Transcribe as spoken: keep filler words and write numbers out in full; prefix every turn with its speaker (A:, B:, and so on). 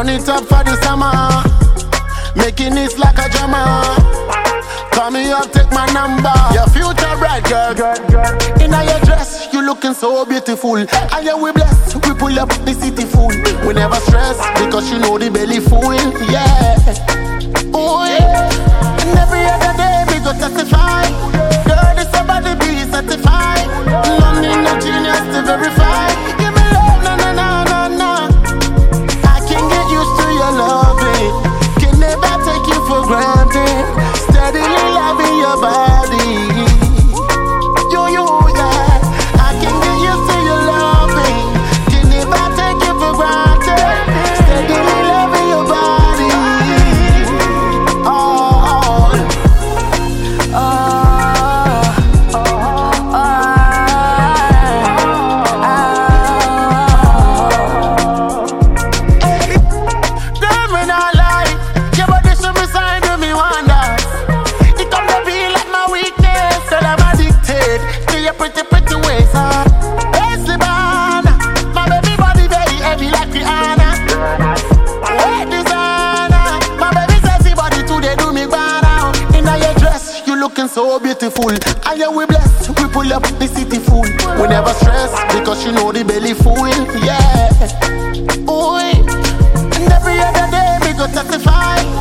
A: it up for the summer, making it like a drama. Call me up, take my number. Your future bright girl, girl, girl. In your dress, you looking so beautiful. And yeah, we blessed, we pull up the city full. We never stress, because you know the belly full. Yeah, ooh, yeah. And every other day we go testify. Girl, this somebody be certified. No need no genius to verify. Give me love, na na na na na. I can get used to your loving. Can never take you for granted. Steadily loving your body. You, you, yeah. I can get used to your loving. Can never take you for granted. Steadily loving your body. Oh, oh, oh, oh, oh, oh. Girl, when I lie, your body should be sign to me wonders. It come to be like my weakness, so I'm addicted to your pretty, pretty ways, huh? Hey, Sibana, my baby body very heavy like Rihanna. Hey, designer, my baby sexy body today do me banana. In your dress, you looking so beautiful. And yeah, we blessed, we pull up the city full. We never stress, because you know the belly full. Yeah, ooh, and every other day we go testify.